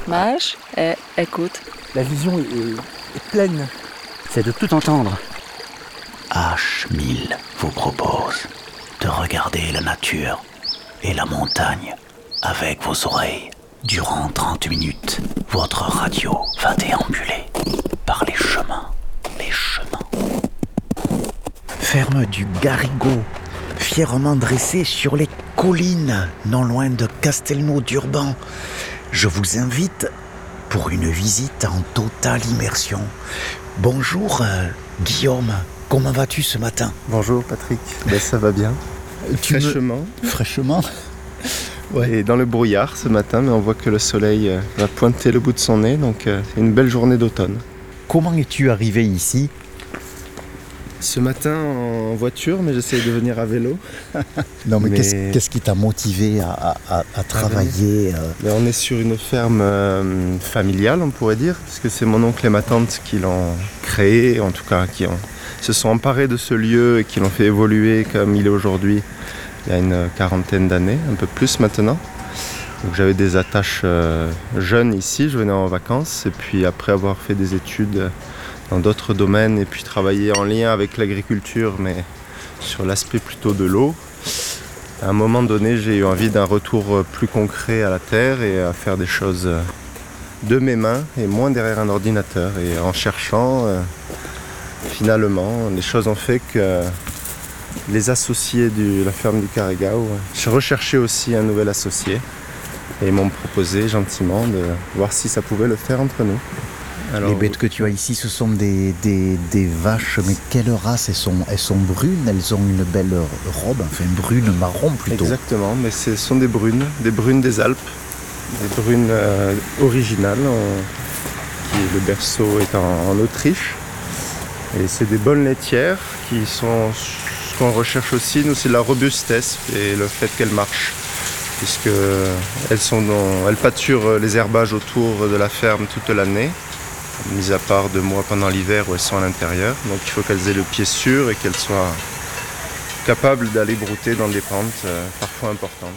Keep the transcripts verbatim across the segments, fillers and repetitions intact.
marche et écoute. La vision est, est, est pleine. C'est de tout entendre. H mille vous propose de regarder la nature et la montagne avec vos oreilles. Durant trente minutes, votre radio va déambuler par les chemins, les chemins. Ferme du Garrigou, fièrement dressée sur les collines, non loin de Castelnau-d'Urban. Je vous invite pour une visite en totale immersion. Bonjour euh, Guillaume, comment vas-tu ce matin ? Bonjour Patrick, ben, ça va bien. Tu Fraîchement. Me... Fraîchement. Ouais. Et dans le brouillard ce matin, mais on voit que le soleil euh, va pointer le bout de son nez, donc euh, c'est une belle journée d'automne. Comment es-tu arrivé ici ? Ce matin en voiture, mais j'essaye de venir à vélo. Non mais, mais... Qu'est-ce, qu'est-ce qui t'a motivé à, à, à travailler euh... ben, On est sur une ferme euh, familiale, on pourrait dire, puisque c'est mon oncle et ma tante qui l'ont créé, en tout cas qui ont, se sont emparés de ce lieu et qui l'ont fait évoluer comme il est aujourd'hui. Il y a une quarantaine d'années, un peu plus maintenant. Donc j'avais des attaches euh, jeunes ici, je venais en vacances et puis après avoir fait des études dans d'autres domaines et puis travailler en lien avec l'agriculture mais sur l'aspect plutôt de l'eau, à un moment donné j'ai eu envie d'un retour plus concret à la terre et à faire des choses de mes mains et moins derrière un ordinateur. Et en cherchant, euh, finalement, les choses ont fait que les associés de la ferme du Carrigou, je recherchais aussi un nouvel associé et ils m'ont proposé gentiment de voir si ça pouvait le faire entre nous. Alors, les bêtes que tu as ici, ce sont des, des, des vaches, mais quelle race ? Elles sont, elles sont brunes, elles ont une belle robe, enfin brune marron plutôt. Exactement, mais ce sont des brunes, des brunes des Alpes, des brunes euh, originales, en, qui, le berceau est en, en Autriche. Et c'est des bonnes laitières qui sont... Ce qu'on recherche aussi, nous, c'est la robustesse et le fait qu'elles marchent, puisque elles, sont dans, elles pâturent les herbages autour de la ferme toute l'année, mis à part deux mois pendant l'hiver où elles sont à l'intérieur. Donc il faut qu'elles aient le pied sûr et qu'elles soient capables d'aller brouter dans des pentes euh, parfois importantes.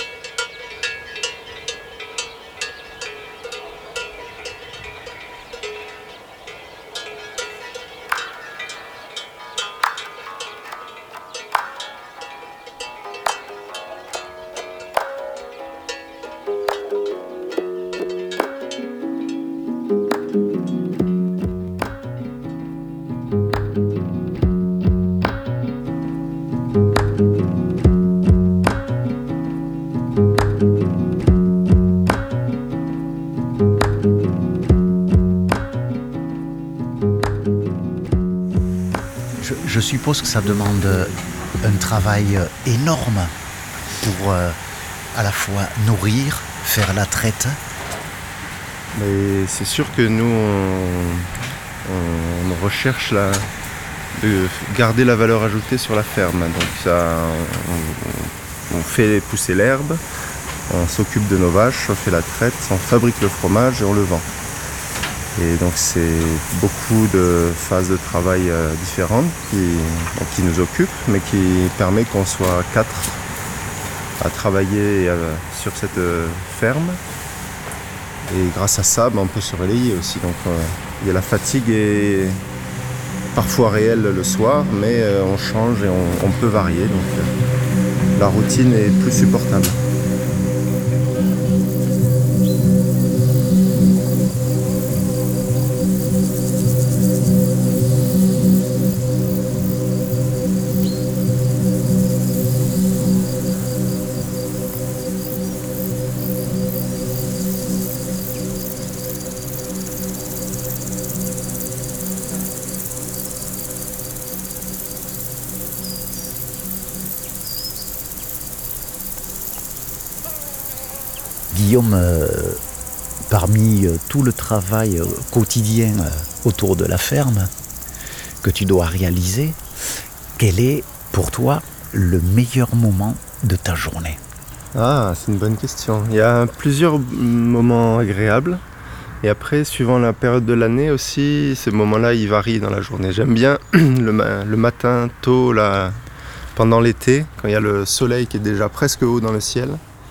Je suppose que ça demande un travail énorme pour euh, à la fois nourrir, faire la traite. Mais c'est sûr que nous, on, on recherche la, de garder la valeur ajoutée sur la ferme. Donc ça, on, on fait pousser l'herbe, on s'occupe de nos vaches, on fait la traite, on fabrique le fromage et on le vend. Et donc c'est beaucoup de phases de travail euh, différentes qui, qui nous occupent, mais qui permet qu'on soit quatre à travailler euh, sur cette euh, ferme. Et grâce à ça, ben, on peut se relayer aussi. Donc euh, il y a la fatigue est parfois réelle le soir, mais euh, on change et on, on peut varier. Donc euh, la routine est plus supportable. Guillaume, euh, parmi euh, tout le travail euh, quotidien euh, autour de la ferme que tu dois réaliser, quel est pour toi le meilleur moment de ta journée ? Ah, c'est une bonne question. Il y a plusieurs moments agréables. Et après, suivant la période de l'année aussi, ces moments-là, ils varient dans la journée. J'aime bien le, ma- le matin, tôt, là, pendant l'été, quand il y a le soleil qui est déjà presque haut dans le ciel.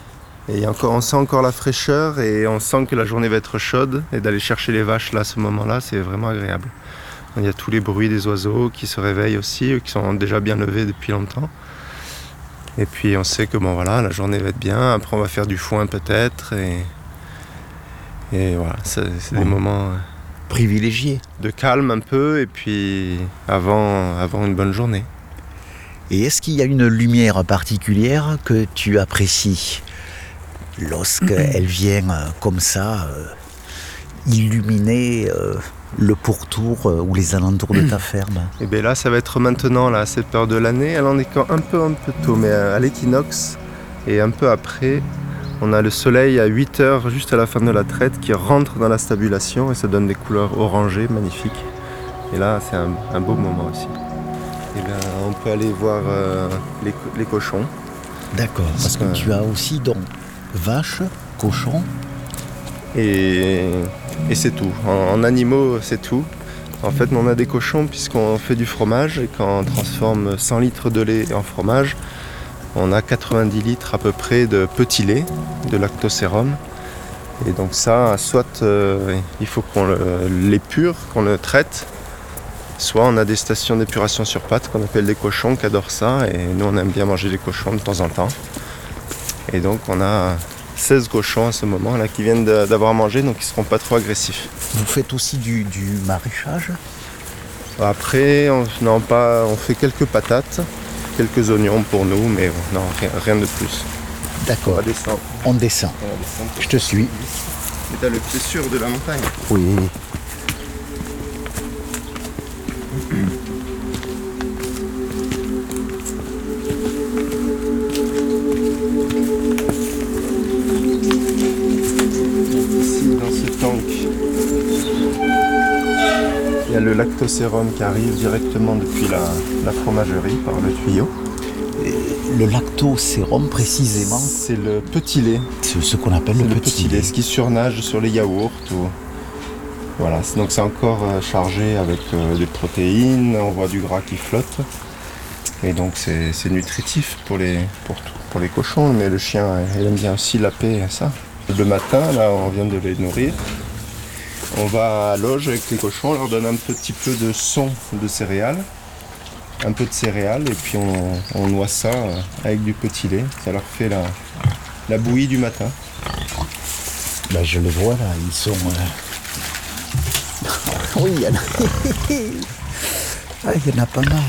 Et encore, on sent encore la fraîcheur et on sent que la journée va être chaude. Et d'aller chercher les vaches là, à ce moment-là, c'est vraiment agréable. Il y a tous les bruits des oiseaux qui se réveillent aussi, qui sont déjà bien levés depuis longtemps. Et puis on sait que bon voilà, la journée va être bien. Après on va faire du foin peut-être. Et, et voilà, c'est, c'est des Ouais. moments Privilégié. de calme un peu. Et puis avant, avant une bonne journée. Et est-ce qu'il y a une lumière particulière que tu apprécies lorsqu'elle vient euh, comme ça euh, illuminer euh, le pourtour euh, ou les alentours de ta ferme? Et bien là, ça va être maintenant, là, à cette période de l'année. Elle en est quand un peu, un peu tôt, mais à l'équinoxe et un peu après, on a le soleil à huit heures, juste à la fin de la traite, qui rentre dans la stabulation et ça donne des couleurs orangées, magnifiques. Et là, c'est un, un beau moment aussi. Et bien, on peut aller voir euh, les, co- les cochons. D'accord, parce que Ouais. tu as aussi donc vaches, cochons. Et, et c'est tout. En, en animaux, c'est tout. En fait, on a des cochons puisqu'on fait du fromage et quand on transforme cent litres de lait en fromage, on a quatre-vingt-dix litres à peu près de petit lait, de lactosérum. Et donc ça, soit euh, il faut qu'on le, l'épure, qu'on le traite, soit on a des stations d'épuration sur pattes qu'on appelle des cochons qui adorent ça. Et nous, on aime bien manger des cochons de temps en temps. Et donc on a seize cochons à ce moment là qui viennent de- d'avoir mangé, donc ils ne seront pas trop agressifs. Vous faites aussi du, du maraîchage? Après, on, non, pas, on fait quelques patates, quelques oignons pour nous, mais non, rien, rien de plus. On D'accord, va descendre. on descend. On va descendre. Je te suis. Mais t'as le pied sûr de la montagne. Oui. Ici, dans ce tank, il y a le lactosérum qui arrive directement depuis la, la fromagerie par le tuyau. Le lactosérum, précisément, C'est le petit lait. c'est ce qu'on appelle C'est le, le petit petit lait, lait. ce qui surnage sur les yaourts. Ou... Voilà, c'est- donc c'est encore euh, chargé avec euh, des protéines, on voit du gras qui flotte. Et donc c'est, c'est nutritif pour les, pour, tout- pour les cochons, mais le chien euh, il aime bien aussi laper ça. Le matin, là on vient de les nourrir. On va à l'auge avec les cochons, on leur donne un petit peu de son de céréales. Un peu de céréales et puis on, on noie ça euh, avec du petit lait. Ça leur fait la, la bouillie du matin. Ben, je le vois là, ils sont. euh, Oui, il y en a. Ah, il y en a pas mal.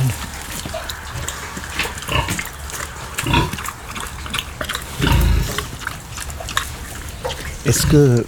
Est-ce que.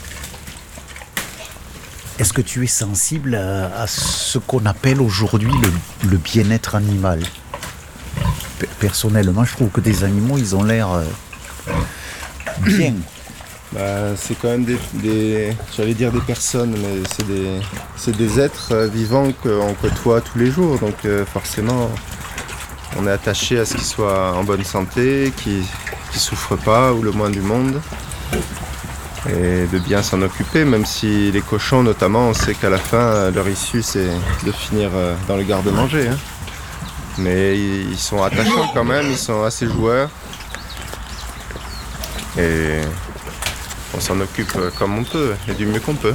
Est-ce que tu es sensible à, à ce qu'on appelle aujourd'hui le, le bien-être animal? Pe- Personnellement, je trouve que des animaux, ils ont l'air euh, bien. Bah, c'est quand même des, des- j'allais dire des personnes, mais c'est des, c'est des êtres euh, vivants qu'on côtoie tous les jours. Donc euh, forcément, on est attaché à ce qu'ils soient en bonne santé, qu'ils ne souffrent pas ou le moins du monde. Et de bien s'en occuper, même si les cochons notamment, on sait qu'à la fin, euh, leur issue c'est de finir euh, dans le garde-manger. Hein. Mais ils ils sont attachants quand même, ils sont assez joueurs. Et on s'en occupe euh, comme on peut, et du mieux qu'on peut.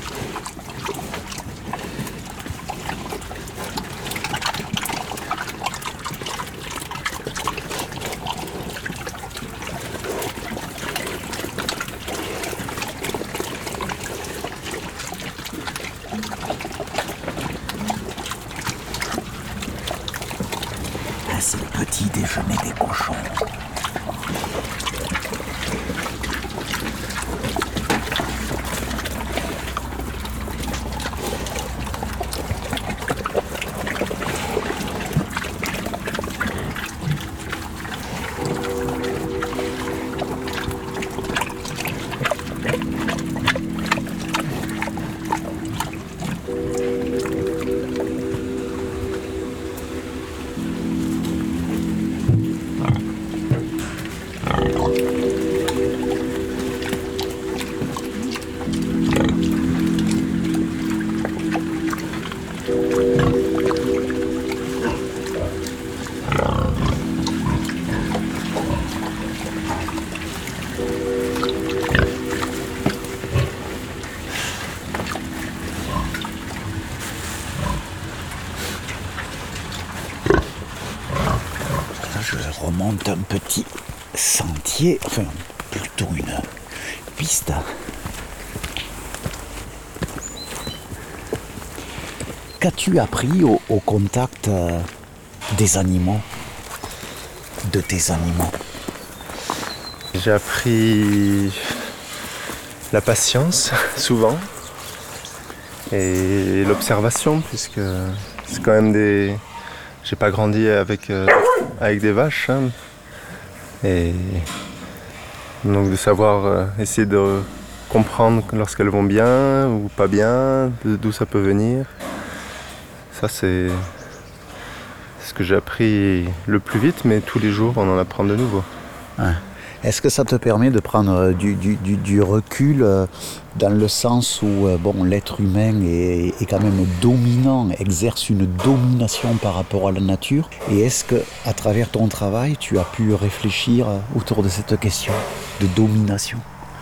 Ah, c'est le petit déjeuner des cochons. remonte un petit sentier, enfin plutôt une piste. Qu'as-tu appris au, au contact euh, des animaux, de tes animaux? J'ai appris la patience, souvent, et l'observation, puisque c'est quand même des... J'ai pas grandi avec, euh, avec des vaches, hein. Et donc de savoir euh, essayer de comprendre lorsqu'elles vont bien ou pas bien, d'où ça peut venir. Ça, c'est ce que j'ai appris le plus vite, mais tous les jours, on en apprend de nouveau. Ouais. Est-ce que ça te permet de prendre du, du, du, du recul euh, dans le sens où euh, bon, l'être humain est, est quand même dominant, exerce une domination par rapport à la nature? Et est-ce que, à travers ton travail, tu as pu réfléchir autour de cette question de domination?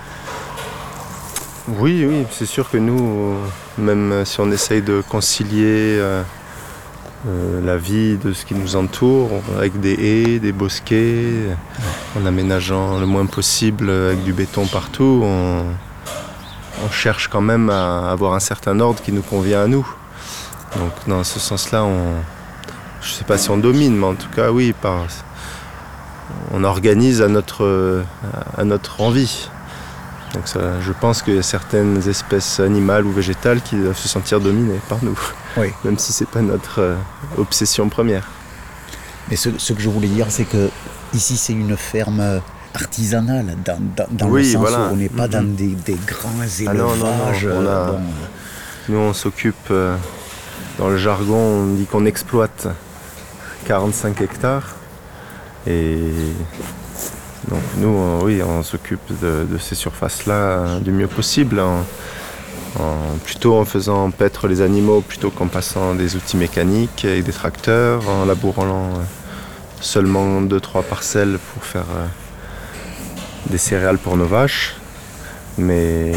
Oui, oui, c'est sûr que nous, même si on essaye de concilier euh, euh, la vie de ce qui nous entoure, avec des haies, des bosquets, en aménageant le moins possible avec du béton partout, on, on cherche quand même à avoir un certain ordre qui nous convient à nous. Donc dans ce sens-là, on, je ne sais pas si on domine, mais en tout cas oui, par, on organise à notre, à notre envie. Donc ça, je pense qu'il y a certaines espèces animales ou végétales qui doivent se sentir dominées par nous, oui. Même si ce n'est pas notre euh, obsession première. Mais ce, ce que je voulais dire, c'est que ici c'est une ferme artisanale, dans, dans, dans oui, le sens voilà. où on n'est pas mm-hmm. dans des, des grands élevages. Ah non, non, non. On a, bon. Nous on s'occupe, euh, dans le jargon on dit qu'on exploite quarante-cinq hectares. Et donc nous, on, oui, on s'occupe de, de ces surfaces-là euh, du mieux possible, en, en, plutôt en faisant paître les animaux plutôt qu'en passant des outils mécaniques avec des tracteurs, en labourant euh, seulement deux trois parcelles pour faire euh, des céréales pour nos vaches. Mais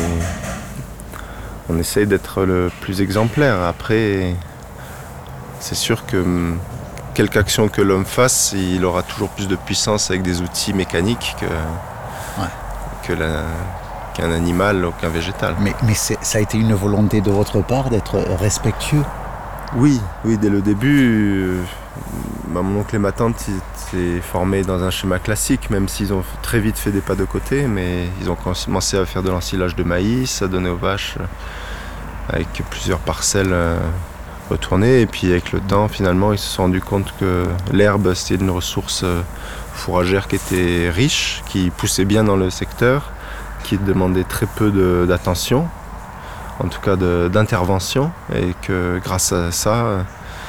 on essaye d'être le plus exemplaire. Après, c'est sûr que quelque action que l'homme fasse, il aura toujours plus de puissance avec des outils mécaniques que, ouais. que la, qu'un animal ou qu'un végétal. Mais, mais c'est, ça a été une volonté de votre part d'être respectueux? Oui, oui, dès le début, euh, bah, mon oncle et ma tante étaient formés dans un schéma classique, même s'ils ont très vite fait des pas de côté, mais ils ont commencé à faire de l'ensilage de maïs, à donner aux vaches euh, avec plusieurs parcelles euh, retournées. Et puis avec le temps, finalement, ils se sont rendus compte que l'herbe, c'était une ressource euh, fourragère qui était riche, qui poussait bien dans le secteur, qui demandait très peu de, d'attention, en tout cas de, d'intervention, et que grâce à ça,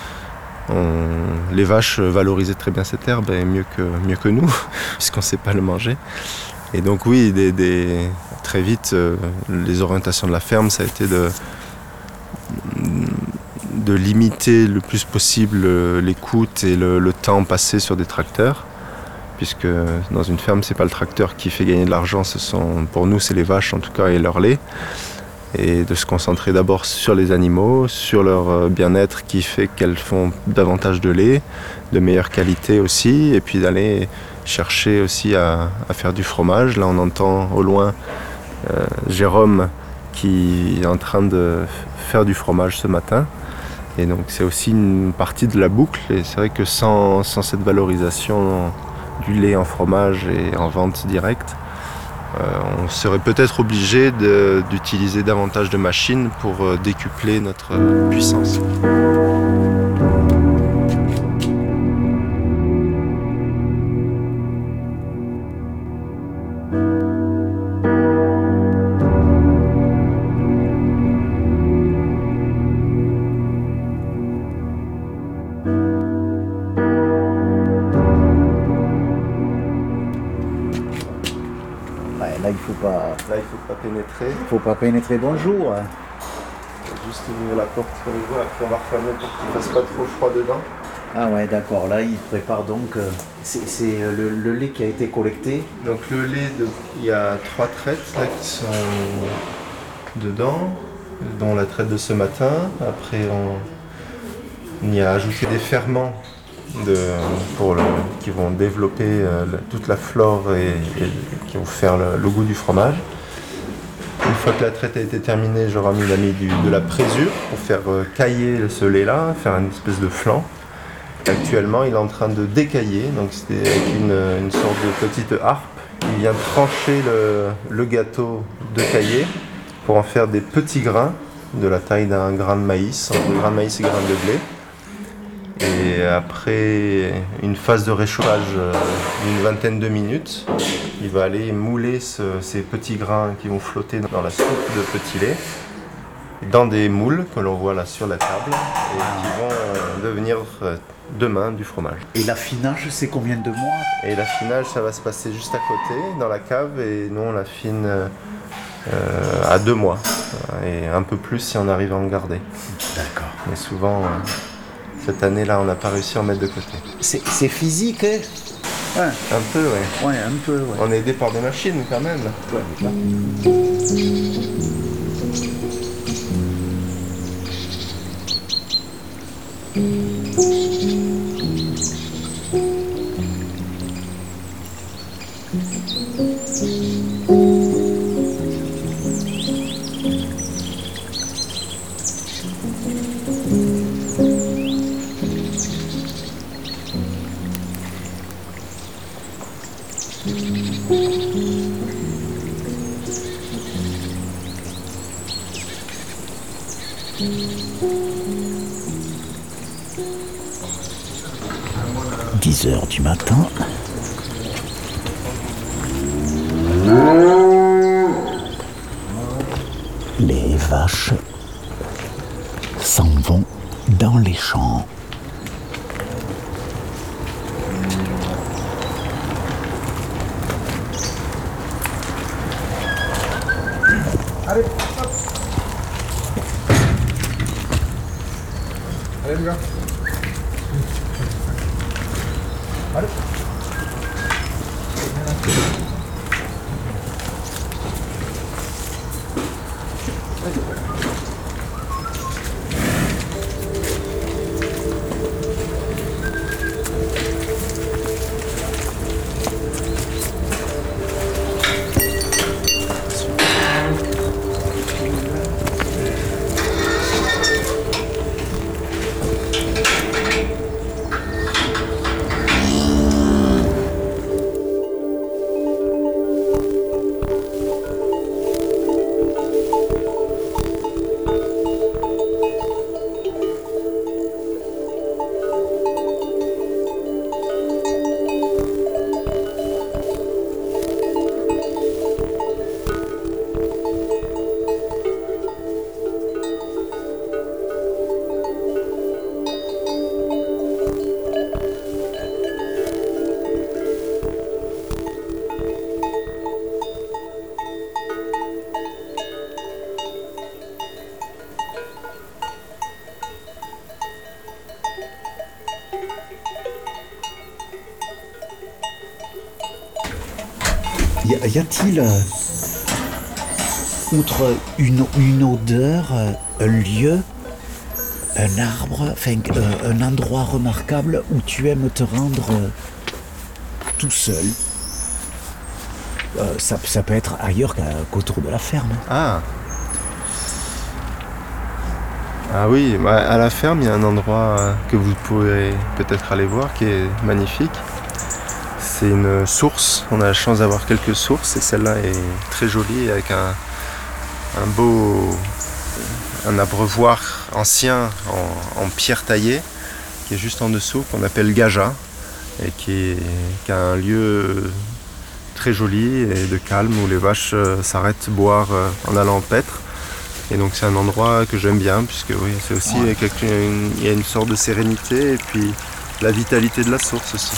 on, les vaches valorisaient très bien cette herbe, et mieux que, mieux que nous, puisqu'on ne sait pas le manger. Et donc oui, des, des, très vite, euh, les orientations de la ferme, ça a été de, de limiter le plus possible l'écoute et le, le temps passé sur des tracteurs, puisque dans une ferme, c'est pas le tracteur qui fait gagner de l'argent, ce sont, pour nous, c'est les vaches en tout cas et leur lait. Et de se concentrer d'abord sur les animaux, sur leur bien-être qui fait qu'elles font davantage de lait, de meilleure qualité aussi, et puis d'aller chercher aussi à, à faire du fromage. Là, on entend au loin euh, Jérôme qui est en train de faire du fromage ce matin. Et donc c'est aussi une partie de la boucle, et c'est vrai que sans, sans cette valorisation du lait en fromage et en vente directe, Euh, on serait peut-être obligé de, d'utiliser davantage de machines pour euh, décupler notre euh, puissance. Là, il faut pas. Là, il ne faut pas pénétrer. Il faut pas pénétrer. Bonjour. Juste ouvrir la porte sur le voie, après on va refermer pour qu'il ne fasse pas trop froid dedans. Ah ouais, d'accord. Là, il prépare donc. Euh, c'est c'est euh, le, le lait qui a été collecté. Donc le lait, de, il y a trois traites là, qui sont dedans, dont la traite de ce matin. Après, on, on y a ajouté des ferments de, pour le, qui vont développer euh, le- toute la flore et, et qui vont faire le, le goût du fromage. Une fois que la traite a été terminée, j'aurai mis, mis du, de la présure pour faire euh, cailler ce lait-là, faire une espèce de flan. Actuellement, il est en train de décailler, donc c'est avec une, une sorte de petite harpe. Il vient trancher le, le gâteau de caillé pour en faire des petits grains de la taille d'un grain de maïs, entre grain de maïs et grain de blé. Et après une phase de réchauffage euh, d'une vingtaine de minutes, il va aller mouler ce- ces petits grains qui vont flotter dans la soupe de petit lait dans des moules que l'on voit là sur la table et qui vont euh, devenir euh, demain du fromage. Et l'affinage, c'est combien de mois? Et l'affinage, ça va se passer juste à côté, dans la cave, et nous on l'affine euh, euh, à deux mois, et un peu plus si on arrive à en garder. D'accord. Mais souvent, euh, cette année-là, on n'a pas réussi à en mettre de côté. C'est c'est physique, hein? Ouais, Un peu, ouais. ouais, un peu, ouais. On est aidé par des machines quand même. dix heures du matin. Les vaches s'en vont dans les champs. Y a- y a-t-il, euh, outre une, une odeur, euh, un lieu, un arbre, enfin euh, un endroit remarquable où tu aimes te rendre euh, tout seul? Euh, ça, ça peut être ailleurs qu'à- qu'autour de la ferme. Ah Ah oui, bah, à la ferme, il y a un endroit euh, que vous pouvez peut-être aller voir qui est magnifique. C'est une source, on a la chance d'avoir quelques sources et celle-là est très jolie avec un, un beau un abreuvoir ancien en, en pierre taillée qui est juste en dessous, qu'on appelle Gaja et qui, est, qui a un lieu très joli et de calme où les vaches euh, s'arrêtent boire euh, en allant en paître. Et donc c'est un endroit que j'aime bien puisque oui, c'est aussi Ouais. quelque- une- il y a une sorte de sérénité et puis la vitalité de la source aussi.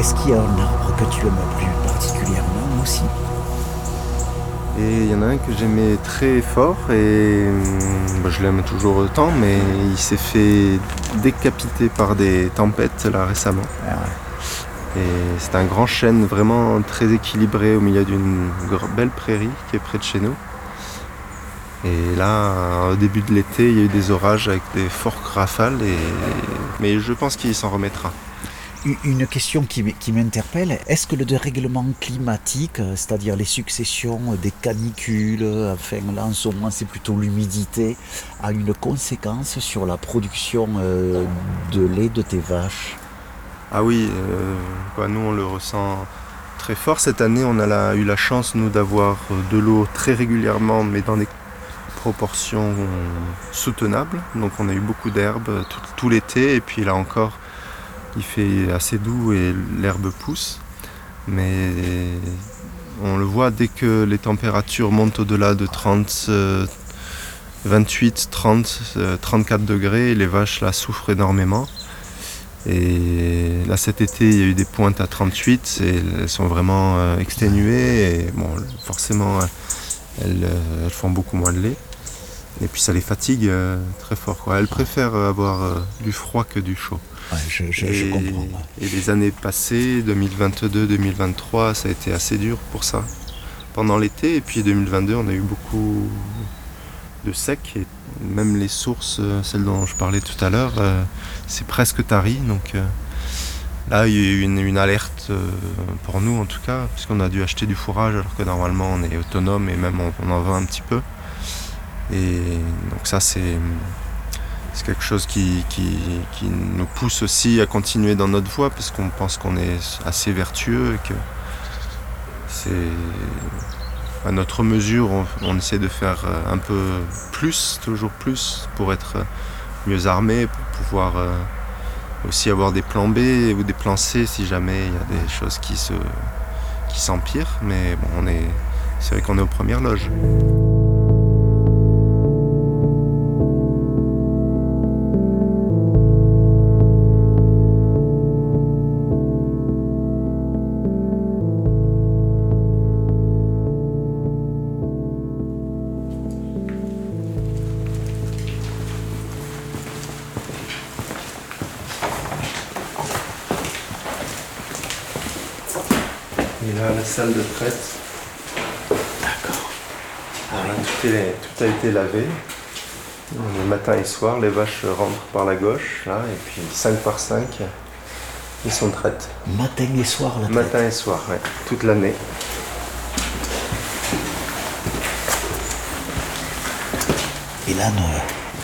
Est-ce qu'il y a un arbre que tu aimes plus particulièrement aussi? Et il y en a un que j'aimais très fort et bah, je l'aime toujours autant, mais il s'est fait décapiter par des tempêtes là récemment. Ah ouais. Et c'est un grand chêne vraiment très équilibré au milieu d'une belle prairie qui est près de chez nous. Et là, au début de l'été, il y a eu des orages avec des fortes rafales, et... mais je pense qu'il s'en remettra. Une question qui, qui m'interpelle, est-ce que le dérèglement climatique, c'est-à-dire les successions des canicules, enfin là en ce moment c'est plutôt l'humidité, a une conséquence sur la production euh, de lait de tes vaches? Ah oui, euh, bah nous on le ressent très fort. Cette année on a la, eu la chance nous d'avoir de l'eau très régulièrement, mais dans des proportions soutenables. Donc on a eu beaucoup d'herbe tout, tout l'été, et puis là encore il fait assez doux et l'herbe pousse, mais on le voit dès que les températures montent au-delà de trente, vingt-huit, trente, trente-quatre degrés, les vaches là souffrent énormément. Et là cet été il y a eu des pointes à trente-huit et elles sont vraiment exténuées et bon, forcément elles, elles font beaucoup moins de lait. Et puis ça les fatigue euh, très fort, quoi. Elles préfèrent avoir euh, du froid que du chaud. Ouais, je, je, et, je comprends. Et les années passées, deux mille vingt-deux deux mille vingt-trois, ça a été assez dur pour ça. Pendant l'été, et puis deux mille vingt-deux, on a eu beaucoup de sec. Et même les sources, celles dont je parlais tout à l'heure, euh, c'est presque tari. Donc euh, là, il y a eu une, une alerte euh, pour nous en tout cas, puisqu'on a dû acheter du fourrage alors que normalement on est autonome et même on, on en vend un petit peu. Et donc ça c'est, c'est quelque chose qui, qui, qui nous pousse aussi à continuer dans notre voie parce qu'on pense qu'on est assez vertueux et que c'est à notre mesure, on, on essaie de faire un peu plus, toujours plus pour être mieux armé, pour pouvoir aussi avoir des plans B ou des plans C si jamais il y a des choses qui, se, qui s'empirent. Mais bon, on est, c'est vrai qu'on est aux premières loges. Et là, la salle de traite. D'accord. Ah oui. tout, est, tout a été lavé. Le matin et soir, les vaches rentrent par la gauche, là, et puis cinq par cinq, ils sont traites. Matin et soir, la traite. Matin et soir, oui, toute l'année. Et là, nous...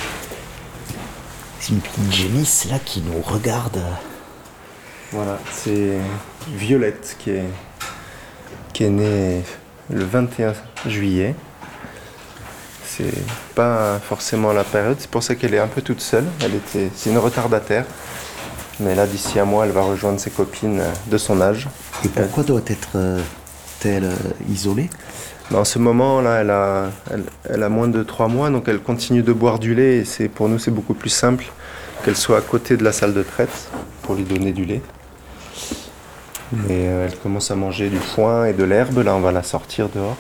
c'est une petite génisse là qui nous regarde. Voilà, c'est Violette qui est, qui est née le vingt et un juillet. C'est pas forcément la période, c'est pour ça qu'elle est un peu toute seule. Elle était, c'est une retardataire. Mais là, d'ici un mois, elle va rejoindre ses copines de son âge. Et pourquoi doit-elle euh, isolée? En ce moment, là, elle a, elle, elle a moins de trois mois, donc elle continue de boire du lait. Et c'est, pour nous, c'est beaucoup plus simple qu'elle soit à côté de la salle de traite pour lui donner du lait. Mais euh, elle commence à manger du foin et de l'herbe. Là, on va la sortir dehors.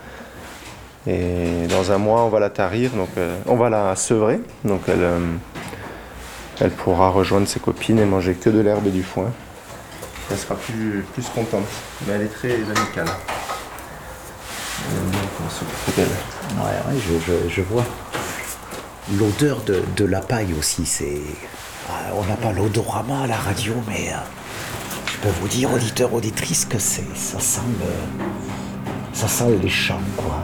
Et dans un mois, on va la tarir, donc euh, on va la sevrer. Donc elle, euh, elle pourra rejoindre ses copines et manger que de l'herbe et du foin. Elle sera plus, plus contente, mais elle est très amicale. Elle aime bien qu'on s'occupe d'elle. Ouais, ouais, je, je, je vois. L'odeur de, de la paille aussi, c'est... Ah, on n'a pas l'odorama à la radio, mais euh, je peux vous dire, auditeurs, auditrices, que c'est, ça sent le, ça sent les champs, quoi.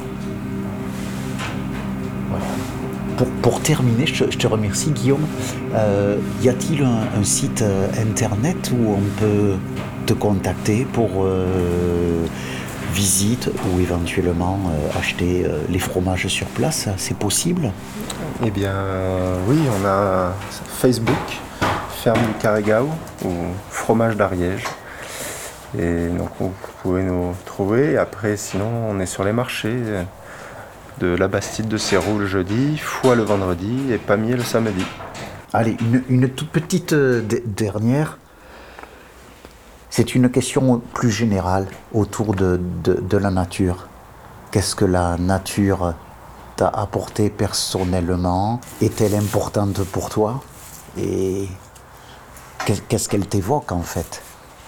Voilà. Pour, pour terminer, je, je te remercie, Guillaume. Euh, y a-t-il un, un site euh, internet où on peut te contacter pour euh, visite ou éventuellement euh, acheter euh, les fromages sur place? C'est possible? Eh bien, euh, oui, on a Facebook, Ferme du Carrégao ou Fromage d'Ariège. Et donc, vous pouvez nous trouver. Et après, sinon, on est sur les marchés de la Bastide de Sérou le jeudi, Foix le vendredi et Pamiers le samedi. Allez, une, une toute petite euh, d- dernière. C'est une question plus générale autour de, de, de la nature. Qu'est-ce que la nature t'a apporté personnellement? Est-elle importante pour toi? Et qu'est-ce qu'elle t'évoque en fait?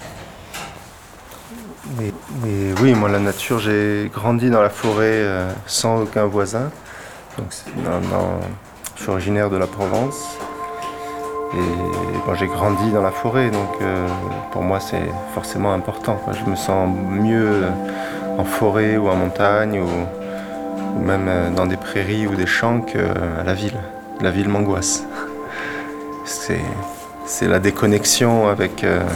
Mais, mais oui, moi la nature, j'ai grandi dans la forêt euh, sans aucun voisin. Donc, dans, dans, je suis originaire de la Provence. Et bon, j'ai grandi dans la forêt, donc euh, pour moi c'est forcément important, quoi. Je me sens mieux en forêt ou en montagne ou, ou même dans des prairies ou des champs qu'à la ville. La ville m'angoisse. C'est, c'est la déconnexion avec, euh,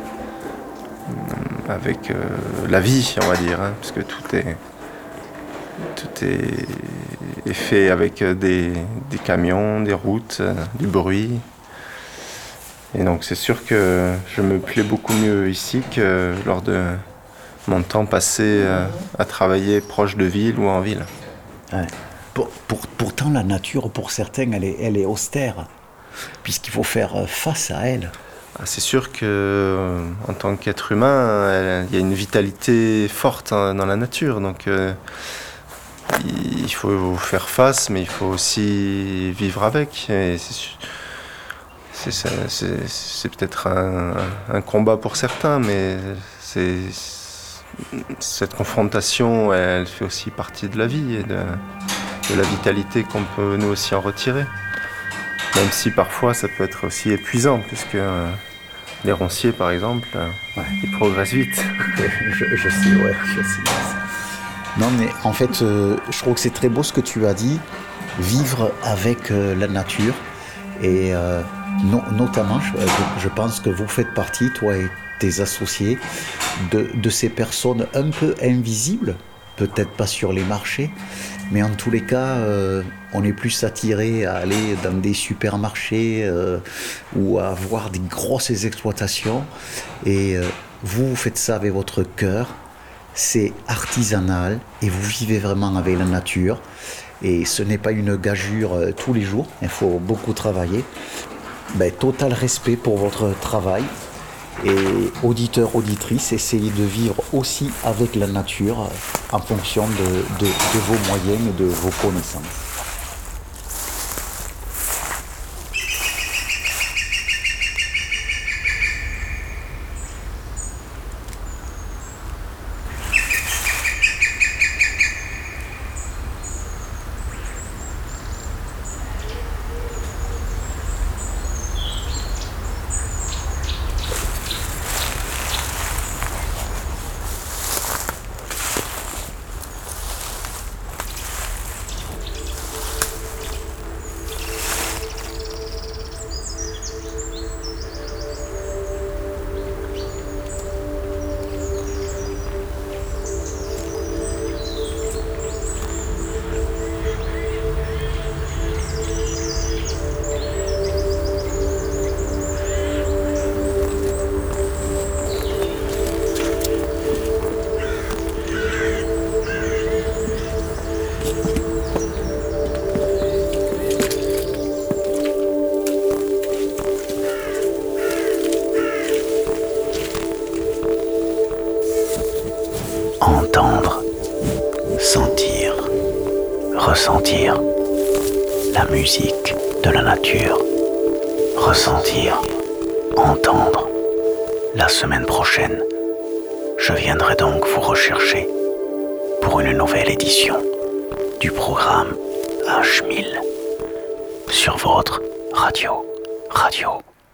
avec euh, la vie, on va dire, hein, parce que tout est, tout est, est fait avec des, des camions, des routes, euh, du bruit. Et donc c'est sûr que je me plais beaucoup mieux ici que lors de mon temps passé à travailler proche de ville ou en ville. Ouais. Pour, pour, pourtant la nature, pour certains, elle est, elle est austère, puisqu'il faut faire face à elle. C'est sûr qu'en tant qu'être humain, il y a une vitalité forte dans la nature. Donc euh, il faut faire face, mais il faut aussi vivre avec. Et c'est sûr, C'est, c'est, c'est peut-être un, un combat pour certains, mais c'est, cette confrontation, elle fait aussi partie de la vie et de, de la vitalité qu'on peut nous aussi en retirer. Même si parfois ça peut être aussi épuisant, parce que euh, les ronciers par exemple, euh, ouais. Ils progressent vite. je, je sais, ouais, je sais. Non mais en fait, euh, je trouve que c'est très beau ce que tu as dit, vivre avec euh, la nature et... Euh, No, notamment, je, je pense que vous faites partie, toi et tes associés, de, de ces personnes un peu invisibles, peut-être pas sur les marchés, mais en tous les cas, euh, on est plus attiré à aller dans des supermarchés euh, ou à voir des grosses exploitations. Et euh, vous, vous faites ça avec votre cœur, c'est artisanal et vous vivez vraiment avec la nature. Et ce n'est pas une gageure euh, tous les jours, il faut beaucoup travailler. Ben, total respect pour votre travail et auditeurs, auditrices, essayez de vivre aussi avec la nature en fonction de, de, de vos moyens et de vos connaissances. Entendre, sentir, ressentir la musique de la nature. Ressentir, entendre. La semaine prochaine, je viendrai donc vous rechercher pour une nouvelle édition du programme H mille sur votre radio, radio.